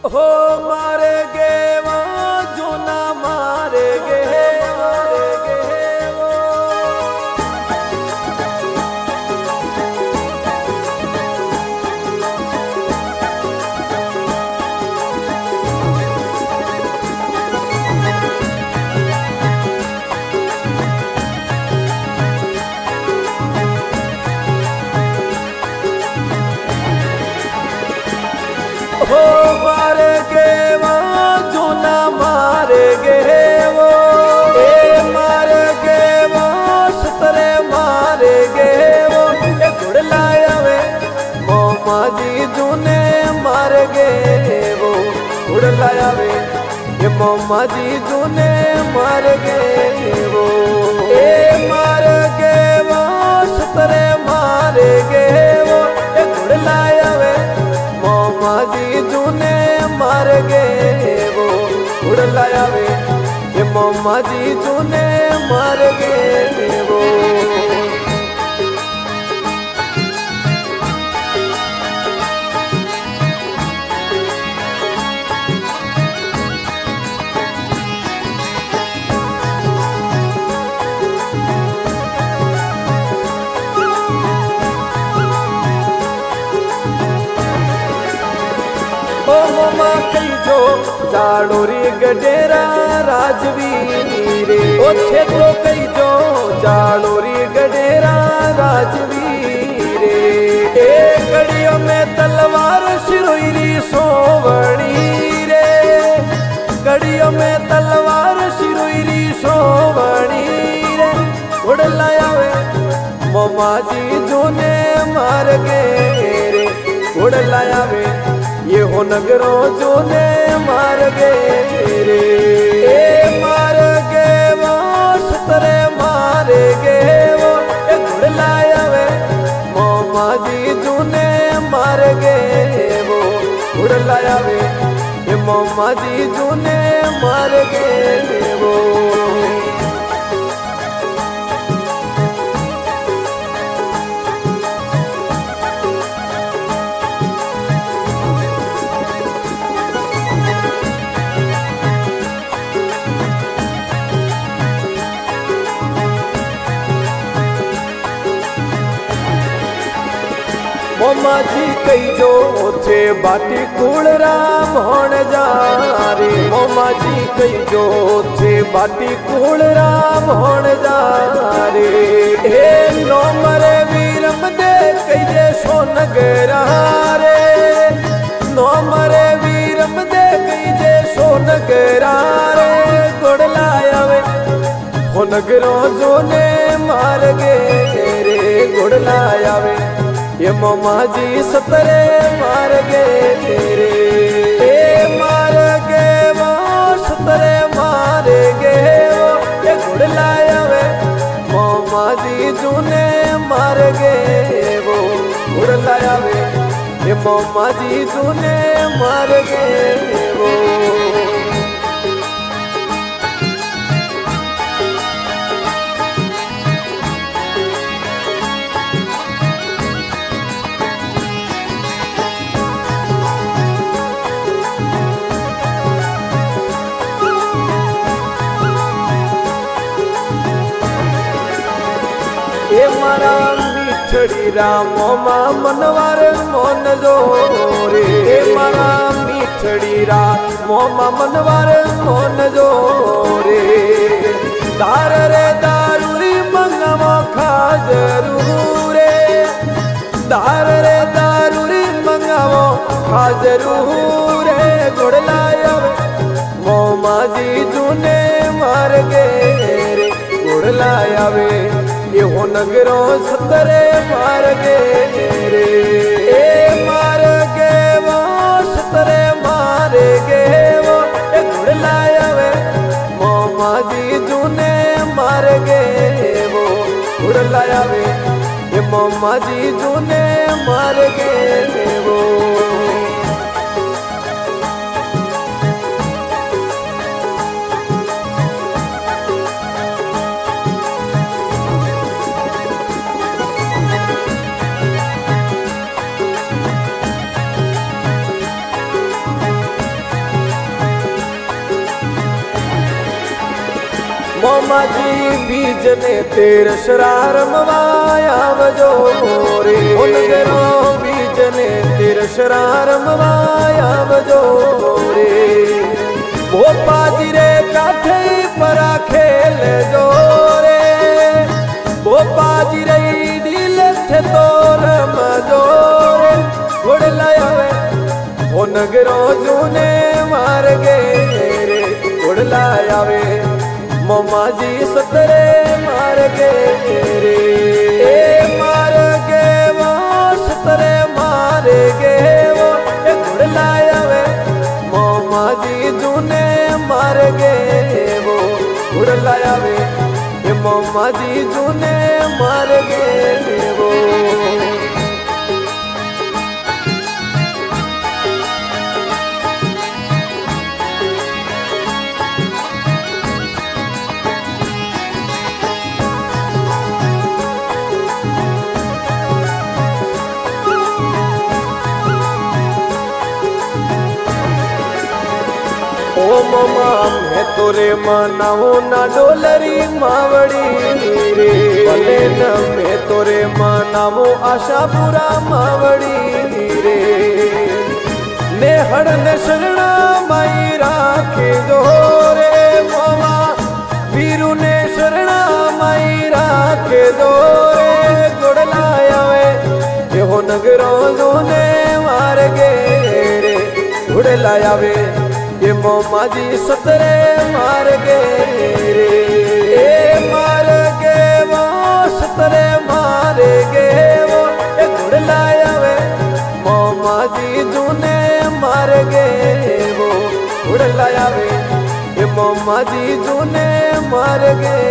हो मारे गे वो जो ना मारे गे वो हो मारे गे वो जो ना मारे गे वो मारे गे वो सतरे मारे गे वो गुड़ लाया वे मोमा जी जूने मार गे वो गुड़ लाया वे ये मोमा जी जूने मार गे वो मार गे वो सतरे मारे गे वो गुड़ लाया वे मोमा जी जूने मार गे वो उड़ लाया वे ये मोमा जी जूने मार गे वो ओ मोमा कई जो जाड़ोरी गडेरा राजवीरे ओथे तो कई जो जाड़ोरी गडेरा राजवीरे कड़ियों में तलवार शिरोईरी सोवणी रे कड़ियों में तलवार शिरोईरी सोवणी रे उड़ लाया वे मोमा जी जूने मार गे रे उड़ लाया वे ये हो नगरों जो ने मार गे रे मार गे वो सतरे मारे गे वो गुड़ लाया वे मोमा जी जूने मार गे वो गुड़ लाया वे ये मोमा जी जूने मार गे वो मोमा जी कई जो थे बाटी कूड़ राम होने जा रे मोमा जी कई जो थे बाटी कूड़ राम होने जा रे हे नो मरे वीरम दे कई जे सोनगरा रे नो मरे वीरम दे कई जे सोनगरा रे गुड़ लाया वे हो नगरों जो ने मार गे रे गुड़ लाया वे ये मोमा जी सतरे मार गे तेरे मार गे वो सतरे मार गे वो ये गुड़ लाया वे मोमा जी जूने मार गे वो गुड़ लाया वे ये मोमा जी जूने मार गे वो ये मारा मीठड़ी रामो मां मनवार मोन जो रे मारा मीठड़ी रामो मां मनवार मोन जो रे दार रे दारूरी मंगमो खा जरूर रे दार रे दारूरी मंगमो खा जरूर रे गुड़ लाया मोमा जी जूने मार गे रे गुड़ लाया वे ये हो नगरों सतरे मार गे रे मार गे वो सतरे मारे गे वो गुड़ लाया वे मोमा जी जूने मार गे वो गुड़ लाया वे ये मोमा जी जूने मार गे वो मोमा जी बीज ने तेर शरार मवाया बजो रे उनगरो बीज ने तेर शरार मवाया बजो रे भोपा जी रे काठे परा खेल जो रे भोपा जी रे डील थे तोर मजोरे उड़ लायावे ओ नगरो जूने मार गे रे उड़ लायावे मोमा जी सतरे मार गे रे मार गे वो सतरे मार गे वो उड़ लायावे मोमा जी जूने मार गे वो उड़ लायावे मोमा जी जूने मार गे वो ओ ममा मैं तोरे मनाओ ना डोलरी मावड़ी रे भले न मैं तोरे मनाओ आशापुरा मावड़ी रे ने हड़ ने शरणा माई राखे जो रे ममा वीरू ने शरणा माई राखे जो रे गुड़ लायावे ये हो नगरों जो ने मार गे रे गुड़ लायावे ये मोमा जी सतरे मार गे रे मार गे वो सतरे मार गे वो गुड़ लायावे मोमा जी जूने मार गे वो गुड़ लायावे ये मोमा जी जूने मार गे